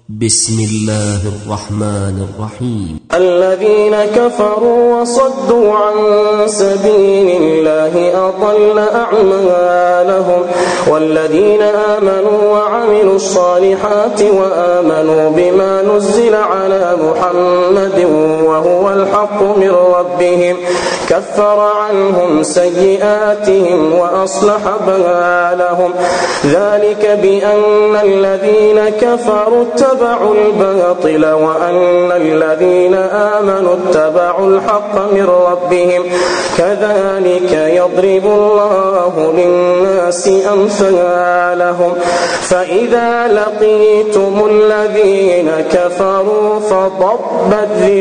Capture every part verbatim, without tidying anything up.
بسم الله الرحمن الرحيم. الذين كفروا وصدوا عن سبيل الله أضل أعمالهم، والذين آمنوا وعملوا الصالحات وآمنوا بما نزل على محمد وهو الحق من ربهم كفر عنهم سيئاتهم وأصلح بالهم، ذلك بأن الذين كفروا اتبعوا الباطل وأن الذين آمنوا اتبعوا الحق من ربهم، كذلك يضرب الله للناس أمثالهم. فإذا لقيتم الذين كفروا فضرب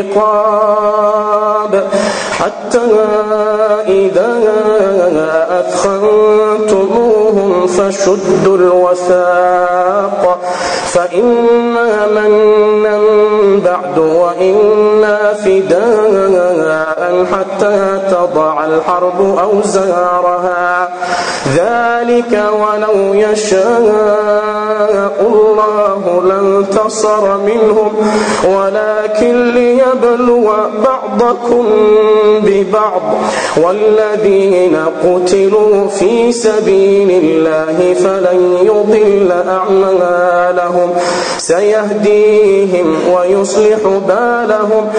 الرقاب حتى إذا أثخنتموهم فشدوا الوثاق، فإما منا بعد وإما فداء حتى تضع الحرب أوزارها، ذلك ولو يشاء الله لانتصر منهم ولكن ليبلو بعضكم ببعض، والذين قتلوا في سبيل الله فلن يضل أعمالهم، سيهديهم ويصلح بالهم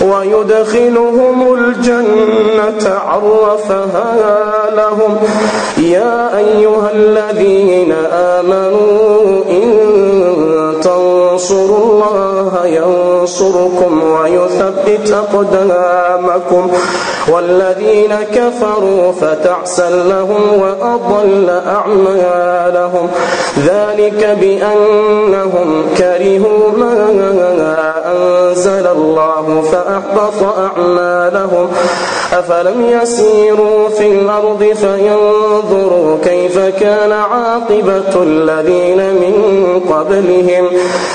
ويدخلهم الجنة عرفها لهم. يا أيها الذين آمنوا إن تنصروا الله ينصركم ويثبت أقدامكم، والذين كفروا فتعسا لهم وأضل أعمالهم، ذلك بأنهم كرهوا ما أنزل الله فأحبط أعمالهم. أفلم يسيروا في الأرض فينظروا كيف كان عاقبة الذين من قبلهم،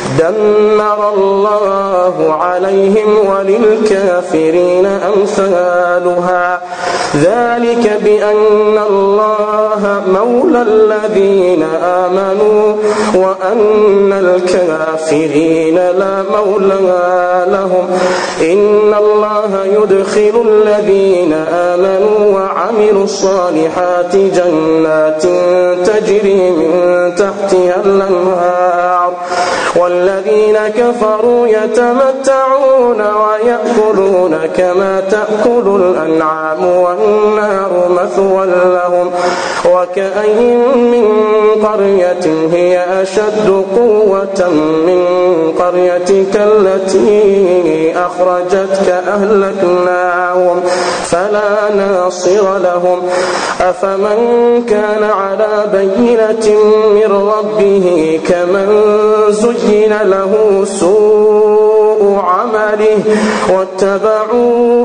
دمر الله عليهم وللكافرين أمثالها، ذلك بأن الله مولى الذين آمنوا وأن الكافرين لا مولى لهم. إن الله يدخل الذين آمنوا وعملوا الصالحات جنات تجري من تحتها الأنهار، والذين كفروا يتمتعون ويأكلون كما تأكل الأنعام والنار مثوى لهم. وكأين من قرية هي أشد قوة من قريتك التي أخرجتك أهلكناهم فلا ناصر لهم. أفمن كان على بينة من ربه كمن زين له سوء عمله واتبعوا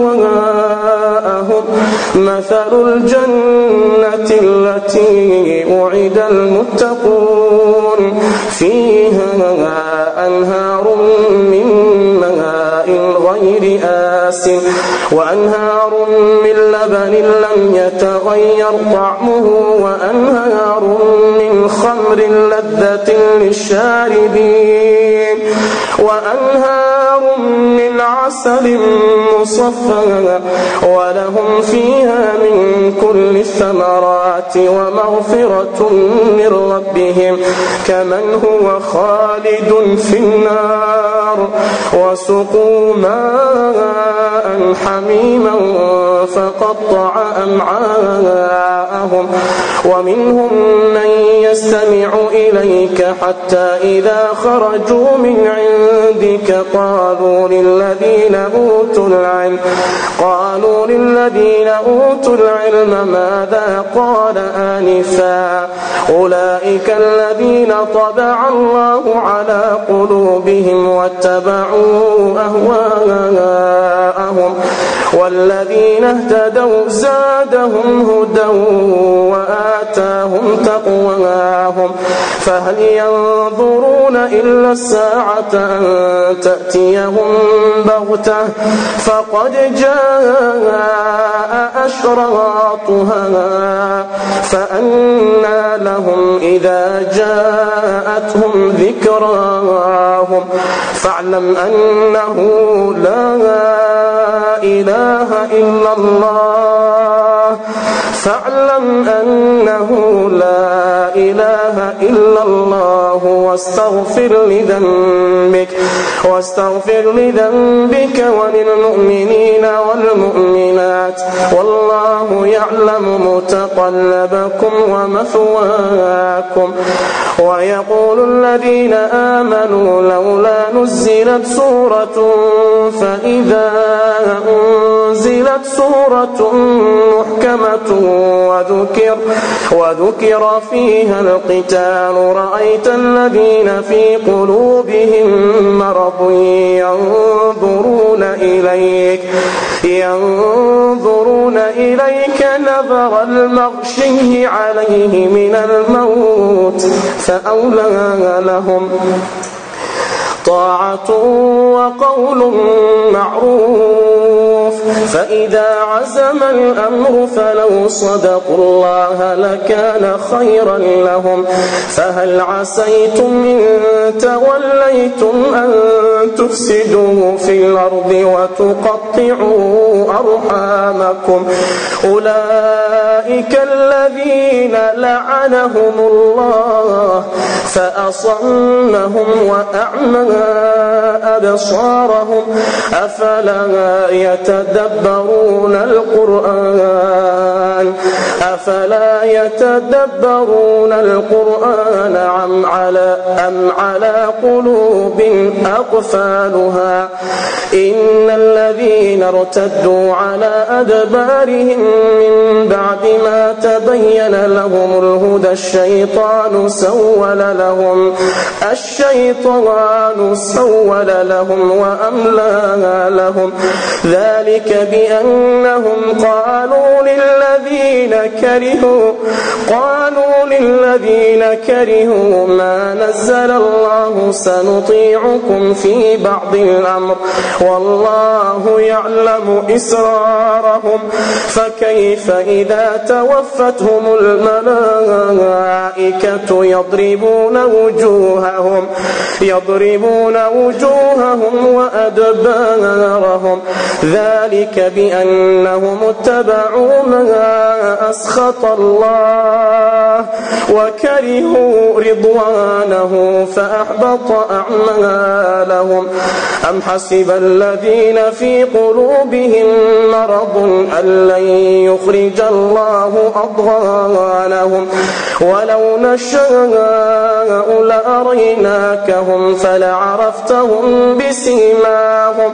أهواءهم، مثل الجنة التي وعد المتقون فيها أنهار من ماء غير آسن وأنهار من لبن لم يتغير طعمه وأنهار من خمر لذة للشاربين وأنهار من عسل مصفى ولهم فيها من كل الثمرات ومغفرة من ربهم كمن هو خالد في النار، وسقوا ماء حميما فقطع أمعاءهم. ومنهم من يستمع إليك حتى إذا خرجوا من عندك قالوا للذين أوتوا العلم قالوا للذين أوتوا العلم ماذا قال آنفا، أولئك الذين طبع الله على قلوبهم واتبعوا أهواءهم، والذين اهتدوا زادهم هدى وآتاهم تقواهم. فهل ينظرون إلا الساعة أن تأتيهم بغتة فقد جاء أشراطها فأنى لهم إذا جاءتهم ذكراهم فاعلم أنه لا إله إلا الله فاعلم أنه لا إله إلا الله واستغفر لذنبك واستغفر لذنبك وللمؤمنين والمؤمنات والله يعلم متقلبكم ومثواكم. ويقول الذين آمنوا لولا نزلت سورة فإذا أنزلت سورة محكمة وذكر, وذكر فيها القتال رأيت الذين في قلوبهم مرض ينظرون إليك ينظرون إليك نظر المغشي عليه من الموت فأولى لهم طاعة وقول معروف فإذا عزم الأمر فلو صدقوا الله لكان خيرا لهم فهل عسيتم إن توليتم أن تفسدوا في الأرض وتقطعوا أرحامكم أولئك الذين لعنهم الله فأصمهم وأعمى أبصارهم أفلا يتدبرون القرآن أفلا يتدبرون القرآن أم على أم على قلوب أقفالها إن الذين ارتدوا على أدبارهم من بعد ما تبين لهم الهدى الشيطان سول لهم الشيطان سول لهم وأملى لهم ذلك بأنهم قالوا للذين كرهوا قالوا للذين كرهوا ما نزل الله سنطيعكم في بعض الأمر والله يعلم إسرارهم فكيف إذا توفتهم الملائكة يضربون وجوههم يضربون وجوههم وأدبارهم ذلك بأنهم اتبعوا ما أسخط الله وكرهوا رضوانه فأحبط أعمالهم أم حسب الذين في قلوبهم مرض أن لن يخرج الله أضغانهم ولو نشاء لأريناكهم فلعرفتهم بسيماهم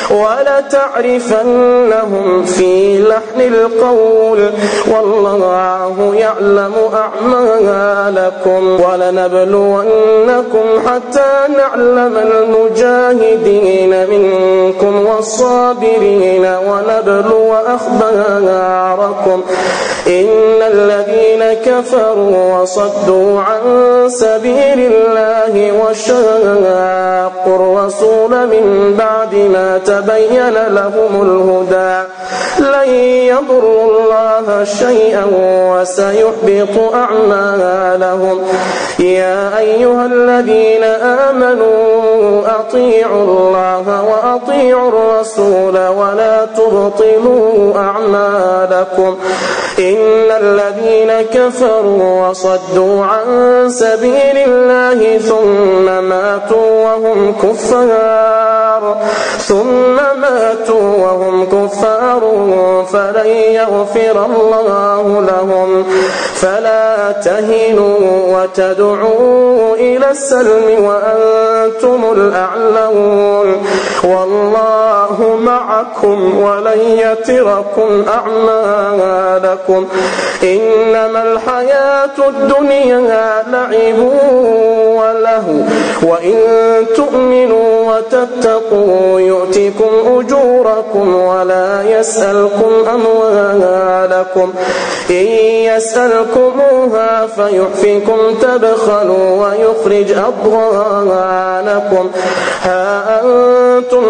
ولتعرفنهم في لحن القول والله يعلم أعمالكم ولنبلونكم حتى نعلم المجاهدين منكم والصابرين ونبلو أخباركم إن الذين كفروا وصدوا عن سبيل الله وشاقوا الرسول من بعد ما تبين لهم الهدى لن يضروا الله شيئا وسيحبط أعمالهم يا أيها الذين آمنوا أطيعوا الله وأطيعوا الرسول ولا تبطلوا أعمالكم إن الذين كفروا وصدوا عن سبيل الله ثم ماتوا وهم كفار ثم ماتوا وهم كفار فلن يغفر الله لهم فلا تهنوا وتدعوا إلى السلم وأنتم وأنتم الأعلون والله معكم ولن يتركم أعمالكم إنما الحياة الدنيا لعب ولهو وإن تؤمنوا وتتقوا يؤتكم أجوركم ولا يسألكم أموالكم إن يسألكموها فيحفكم تبخلوا ويخرج أضغانكم ها أنتم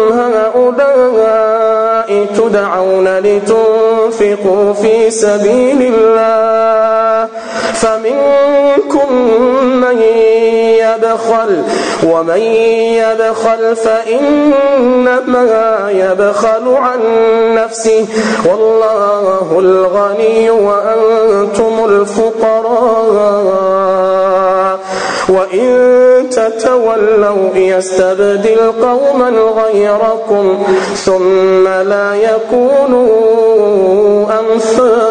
هؤلاء تدعون لتنفقوا في سبيل الله فمنكم من يبخل ومن يبخل فإنما يبخل عن نفسه والله الغني وأنتم الفقراء وإن تتولوا يستبدل قوما غيركم ثم لا يكونوا أمثالكم